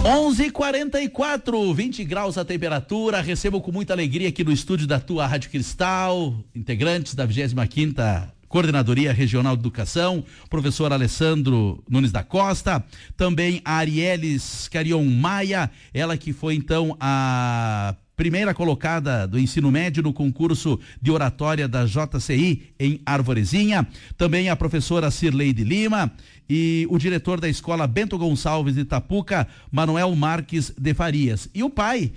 11h44, 20 graus a temperatura. Recebo com muita alegria aqui no estúdio da tua Rádio Cristal, integrantes da 25ª Coordenadoria Regional de Educação, professor Alessandro Nunes da Costa, também a Arielis Carion Maia, ela que foi então a primeira colocada do ensino médio no concurso de oratória da JCI em Arvorezinha, também a professora Cirleide Lima e o diretor da escola Bento Gonçalves de Itapuca, Manuel Marques de Farias, e o pai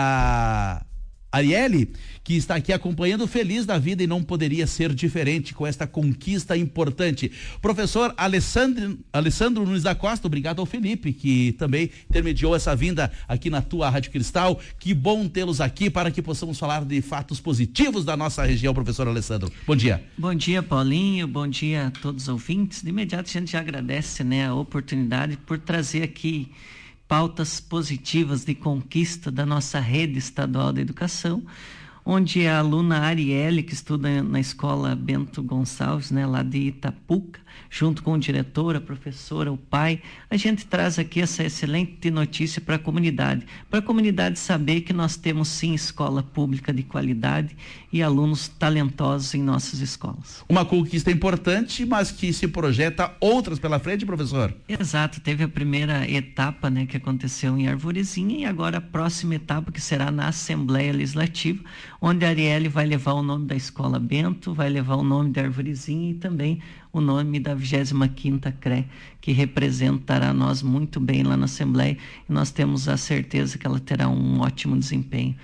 da Arielle, que está aqui acompanhando, feliz da vida, e não poderia ser diferente com esta conquista importante. Professor Alessandro Nunes da Costa, obrigado ao Felipe, que também intermediou essa vinda aqui na tua Rádio Cristal. Que bom tê-los aqui para que possamos falar de fatos positivos da nossa região, professor Alessandro. Bom dia. Bom dia, Paulinho, bom dia a todos os ouvintes. De imediato a gente já agradece, né, a oportunidade por trazer aqui pautas positivas de conquista da nossa rede estadual de educação, onde a aluna Arielle, que estuda na escola Bento Gonçalves, né, lá de Itapuca, junto com o diretor, a professora, o pai, a gente traz aqui essa excelente notícia para a comunidade saber que nós temos sim escola pública de qualidade e alunos talentosos em nossas escolas. Uma conquista importante, mas que se projeta outras pela frente, professor? Exato, teve a primeira etapa, né, que aconteceu em Arvorezinha, e agora a próxima etapa, que será na Assembleia Legislativa, onde a Arielle vai levar o nome da escola Bento, vai levar o nome da Arvorezinha e também o nome da 25ª CRE, que representará nós muito bem lá na Assembleia, e nós temos a certeza que ela terá um ótimo desempenho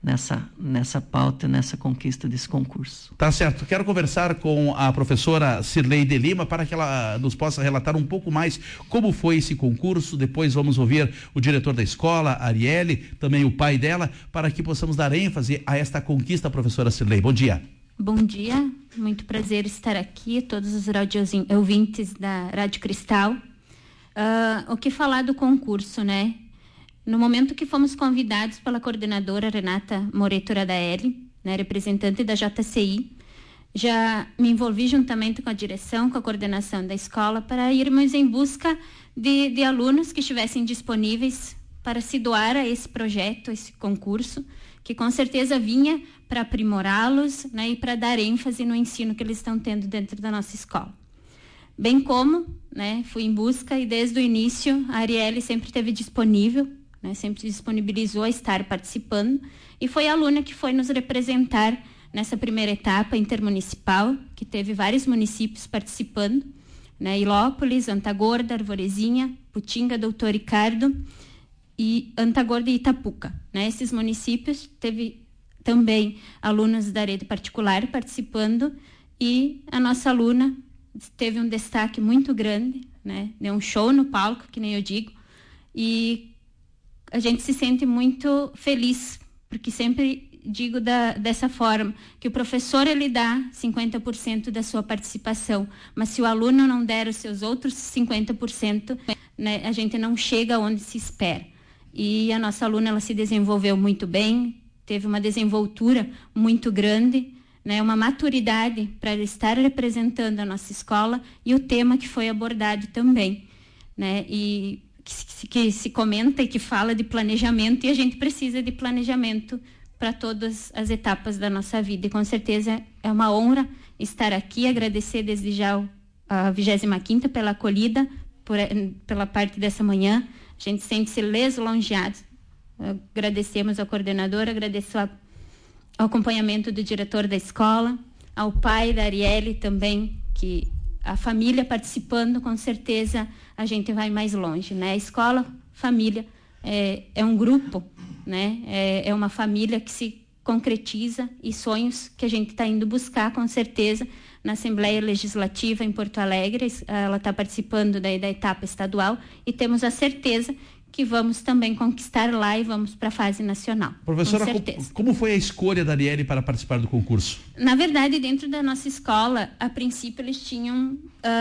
nessa pauta, nessa conquista desse concurso. Tá certo. Quero conversar com a professora Cirleide Lima para que ela nos possa relatar um pouco mais como foi esse concurso. Depois vamos ouvir o diretor da escola, Arielle, também o pai dela, para que possamos dar ênfase a esta conquista, professora Cirleide. Bom dia. Bom dia, muito prazer estar aqui, todos os ouvintes da Rádio Cristal. O que falar do concurso, né? No momento que fomos convidados pela coordenadora Renata Moreto Radaelli, né, representante da JCI, já me envolvi juntamente com a direção, com a coordenação da escola, para irmos em busca de alunos que estivessem disponíveis para se doar a esse projeto, esse concurso, que com certeza vinha para aprimorá-los, né, e para dar ênfase no ensino que eles estão tendo dentro da nossa escola. Bem como, né, fui em busca, e desde o início a Arielle sempre esteve disponível, né, sempre disponibilizou a estar participando, e foi a aluna que foi nos representar nessa primeira etapa intermunicipal, que teve vários municípios participando, né, Ilópolis, Antagorda, Arvorezinha, Putinga, Doutor Ricardo e Antagorda e Itapuca, né? Esses municípios teve também alunos da rede particular participando, e a nossa aluna teve um destaque muito grande, né? Deu um show no palco, que nem eu digo, e a gente se sente muito feliz, porque sempre digo dessa forma, que o professor ele dá 50% da sua participação, mas se o aluno não der os seus outros 50%, né, a gente não chega onde se espera. E a nossa aluna, ela se desenvolveu muito bem, teve uma desenvoltura muito grande, né, uma maturidade para estar representando a nossa escola e o tema que foi abordado também, né, e que se comenta e que fala de planejamento, e a gente precisa de planejamento para todas as etapas da nossa vida, e com certeza é uma honra estar aqui, agradecer desde já a 25ª pela acolhida, pela parte dessa manhã. A gente sente-se lisonjeado. Agradecemos ao coordenador, agradeço ao acompanhamento do diretor da escola, ao pai da Arielle também, que a família participando, com certeza a gente vai mais longe, né? A escola, família, é um grupo, né? É uma família que se concretiza, e sonhos que a gente está indo buscar, com certeza, na Assembleia Legislativa em Porto Alegre. Ela está participando da etapa estadual, e temos a certeza que vamos também conquistar lá e vamos para a fase nacional. Professora, como foi a escolha da Arielle para participar do concurso? Na verdade, dentro da nossa escola, a princípio eles tinham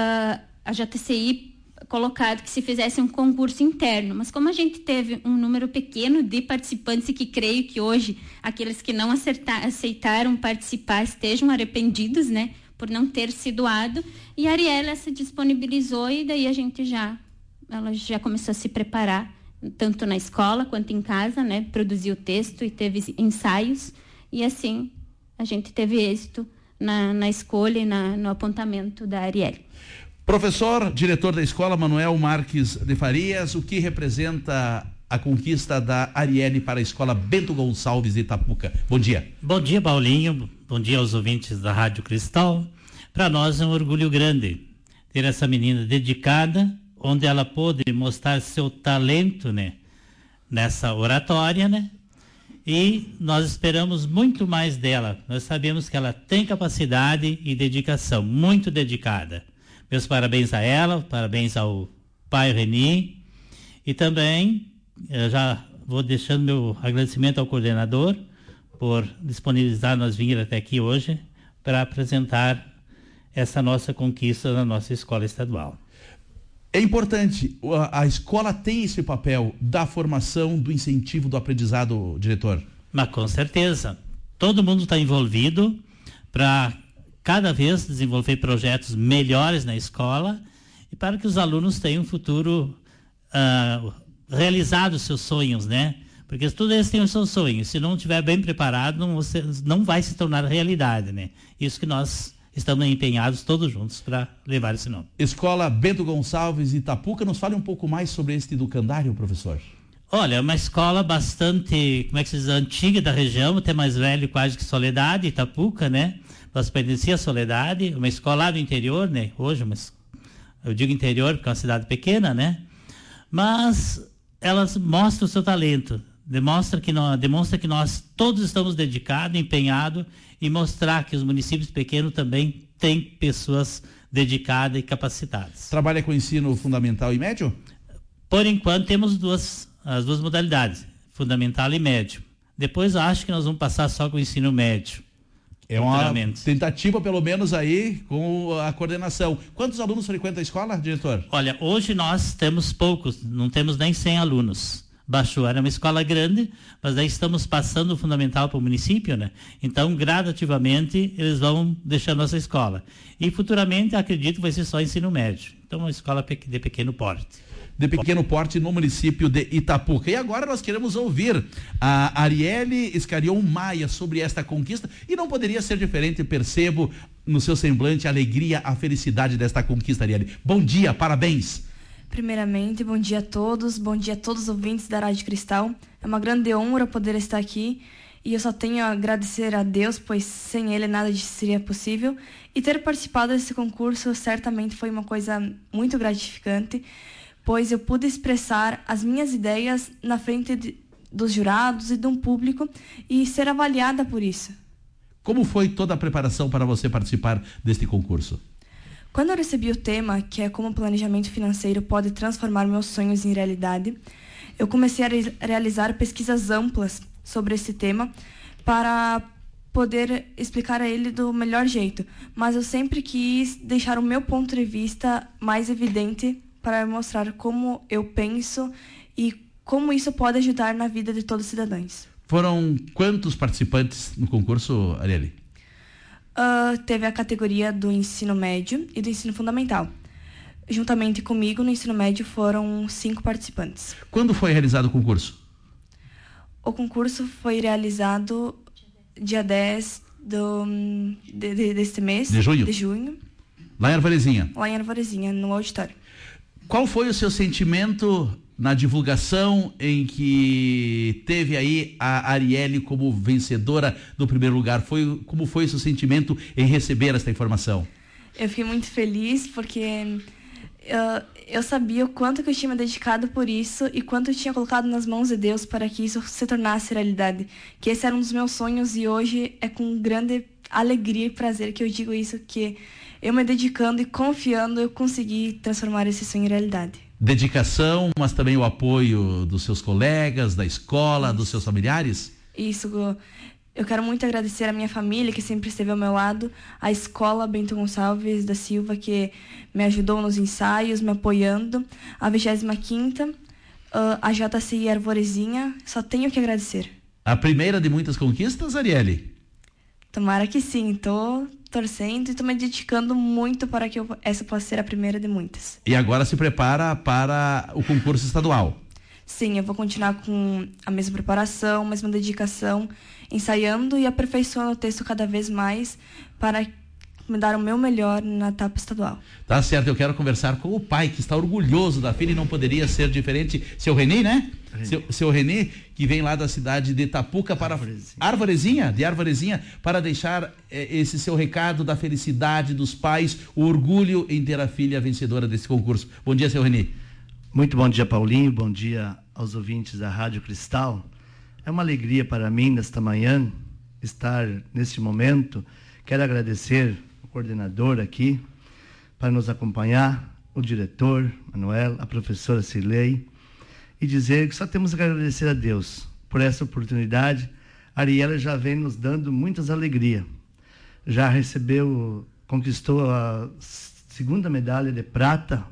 a JCI colocado que se fizesse um concurso interno, mas como a gente teve um número pequeno de participantes, e que creio que hoje aqueles que não aceitaram participar estejam arrependidos, né, por não ter se doado, e a Arielle se disponibilizou, e daí ela já começou a se preparar tanto na escola quanto em casa, né? Produziu texto e teve ensaios, e assim a gente teve êxito na escolha e no apontamento da Arielle. Professor, diretor da escola, Manuel Marques de Farias, o que representa a conquista da Arielle para a escola Bento Gonçalves de Itapuca? Bom dia. Bom dia, Paulinho. Bom dia aos ouvintes da Rádio Cristal. Para nós é um orgulho grande ter essa menina dedicada, onde ela pôde mostrar seu talento, né, nessa oratória, né? E nós esperamos muito mais dela. Nós sabemos que ela tem capacidade e dedicação, muito dedicada. Meus parabéns a ela, parabéns ao pai Reni, e também já vou deixando meu agradecimento ao coordenador por disponibilizar nós vir até aqui hoje para apresentar essa nossa conquista na nossa escola estadual. É importante, a escola tem esse papel da formação, do incentivo, do aprendizado, diretor? Mas com certeza, todo mundo está envolvido para cada vez desenvolver projetos melhores na escola e para que os alunos tenham um futuro realizado os seus sonhos, né? Porque todos eles têm os seus sonhos, se não estiver bem preparado, não vai se tornar realidade, né? Isso que nós estamos empenhados todos juntos para levar esse nome. Escola Bento Gonçalves Itapuca, nos fale um pouco mais sobre este educandário, professor. Olha, é uma escola bastante, como é que se diz, antiga da região, até mais velho quase que Soledade, Itapuca, né? Nós pertencíamos à Soledade, uma escola lá do interior, né? Hoje, eu digo interior porque é uma cidade pequena, né? Mas elas mostram o seu talento, demonstra que nós todos estamos dedicados, empenhados em mostrar que os municípios pequenos também têm pessoas dedicadas e capacitadas. Trabalha com ensino fundamental e médio? Por enquanto temos as duas modalidades, fundamental e médio. Depois eu acho que nós vamos passar só com o ensino médio. É uma tentativa, pelo menos, aí com a coordenação. Quantos alunos frequentam a escola, diretor? Olha, hoje nós temos poucos, não temos nem 100 alunos. Baixou, era uma escola grande, mas daí estamos passando o fundamental para o município, né? Então, gradativamente, eles vão deixar nossa escola. E futuramente, acredito que vai ser só ensino médio. Então, uma escola de pequeno porte. De pequeno porte no município de Itapuca. E agora nós queremos ouvir a Arielle Escarion Maia sobre esta conquista, e não poderia ser diferente, percebo no seu semblante a alegria, a felicidade desta conquista, Arielle. Bom dia, parabéns. Primeiramente, bom dia a todos os ouvintes da Rádio Cristal. É uma grande honra poder estar aqui e eu só tenho a agradecer a Deus, pois sem Ele nada disso seria possível. E ter participado desse concurso certamente foi uma coisa muito gratificante, pois eu pude expressar as minhas ideias na frente dos jurados e de um público e ser avaliada por isso. Como foi toda a preparação para você participar deste concurso? Quando eu recebi o tema, que é como o planejamento financeiro pode transformar meus sonhos em realidade, eu comecei a realizar pesquisas amplas sobre esse tema para poder explicar a ele do melhor jeito. Mas eu sempre quis deixar o meu ponto de vista mais evidente para mostrar como eu penso e como isso pode ajudar na vida de todos os cidadãos. Foram quantos participantes no concurso, Arielle? Teve a categoria do ensino médio e do ensino fundamental. Juntamente comigo, no ensino médio, foram 5 participantes. Quando foi realizado o concurso? O concurso foi realizado dia 10 deste mês. De junho? De junho. Lá em Arvorezinha? Lá em Arvorezinha, no auditório. Qual foi o seu sentimento na divulgação em que teve aí a Arielle como vencedora do primeiro lugar? Como foi o seu sentimento em receber essa informação? Eu fiquei muito feliz porque eu sabia o quanto que eu tinha me dedicado por isso e quanto eu tinha colocado nas mãos de Deus para que isso se tornasse realidade. Que esse era um dos meus sonhos e hoje é com grande alegria e prazer que eu digo isso, que eu me dedicando e confiando eu consegui transformar esse sonho em realidade. Dedicação, mas também o apoio dos seus colegas, da escola, dos seus familiares? Isso, eu quero muito agradecer a minha família, que sempre esteve ao meu lado, a escola Bento Gonçalves da Silva, que me ajudou nos ensaios, me apoiando, a 25ª, a JCI Arvorezinha, só tenho que agradecer. A primeira de muitas conquistas, Arielle? Tomara que sim, tô torcendo e tô me dedicando muito para que essa possa ser a primeira de muitas. E agora se prepara para o concurso estadual? Sim, eu vou continuar com a mesma preparação, a mesma dedicação, ensaiando e aperfeiçoando o texto cada vez mais para me dar o meu melhor na etapa estadual. Tá certo, eu quero conversar com o pai, que está orgulhoso da filha e não poderia ser diferente. Seu Renê, né? Seu Renê, que vem lá da cidade de Itapuca para Arvorezinha, para deixar esse seu recado da felicidade dos pais, o orgulho em ter a filha vencedora desse concurso. Bom dia, seu Renê. Muito bom dia, Paulinho. Bom dia aos ouvintes da Rádio Cristal. É uma alegria para mim, nesta manhã, estar neste momento. Quero agradecer o coordenador aqui para nos acompanhar, o diretor, Manuel, a professora Cirlei, e dizer que só temos que agradecer a Deus por essa oportunidade. A Ariela já vem nos dando muitas alegrias. Já conquistou a segunda medalha de prata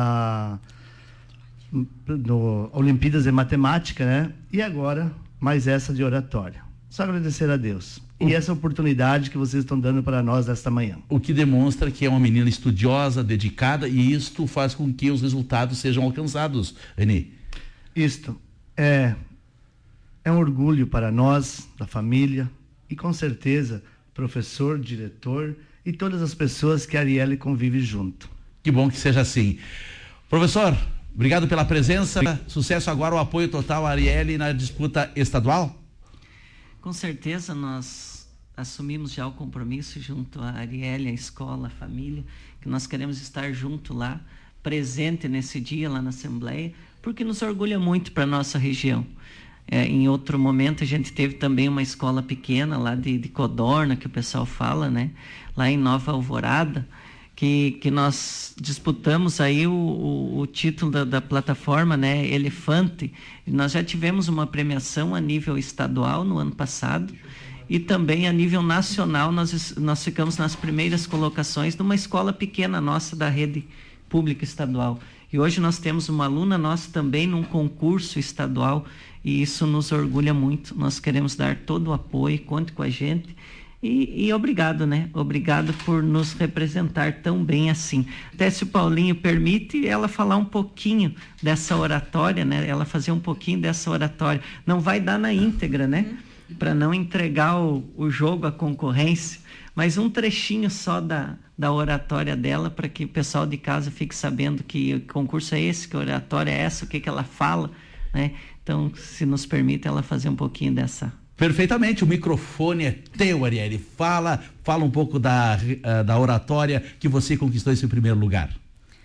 no Olimpíadas de Matemática, né? E agora, mais essa de oratória. Só agradecer a Deus. E essa oportunidade que vocês estão dando para nós nesta manhã. O que demonstra que é uma menina estudiosa, dedicada, e isto faz com que os resultados sejam alcançados, Renê. Isto é um orgulho para nós, da família, e com certeza, professor, diretor e todas as pessoas que a Arielle convive junto. Que bom que seja assim. Professor, obrigado pela presença. Sucesso agora, o apoio total à Arielle na disputa estadual? Com certeza, nós assumimos já o compromisso junto à Arielle, a escola, a família, que nós queremos estar junto lá, presente nesse dia lá na Assembleia, porque nos orgulha muito para a nossa região. Em outro momento, a gente teve também uma escola pequena lá de Codorna, que o pessoal fala, né? Lá em Nova Alvorada, que nós disputamos aí o título da plataforma, né, Elefante. Nós já tivemos uma premiação a nível estadual no ano passado e também a nível nacional nós ficamos nas primeiras colocações de uma escola pequena nossa da rede pública estadual. E hoje nós temos uma aluna nossa também num concurso estadual e isso nos orgulha muito. Nós queremos dar todo o apoio, conte com a gente. E obrigado, né? Obrigado por nos representar tão bem assim. Até se o Paulinho permite, ela falar um pouquinho dessa oratória, né? Ela fazer um pouquinho dessa oratória. Não vai dar na íntegra, né? Para não entregar o jogo à concorrência, mas um trechinho só da oratória dela, para que o pessoal de casa fique sabendo que concurso é esse, que oratória é essa, o que ela fala, né? Então, se nos permite, ela fazer um pouquinho dessa. Perfeitamente, o microfone é teu, Arielle. Fala um pouco da oratória que você conquistou esse primeiro lugar.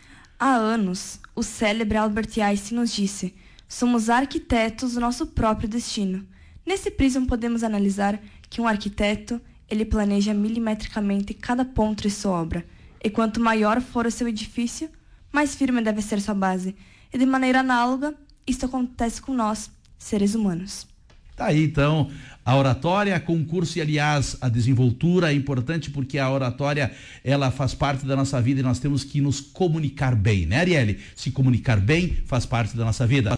Há anos, o célebre Albert Einstein nos disse: somos arquitetos do nosso próprio destino. Nesse prisma podemos analisar que um arquiteto, ele planeja milimetricamente cada ponto de sua obra. E quanto maior for o seu edifício, mais firme deve ser sua base. E de maneira análoga, isto acontece com nós, seres humanos. Tá aí, então, a oratória, concurso e, aliás, a desenvoltura é importante porque a oratória, ela faz parte da nossa vida e nós temos que nos comunicar bem, né, Arielle? Se comunicar bem faz parte da nossa vida.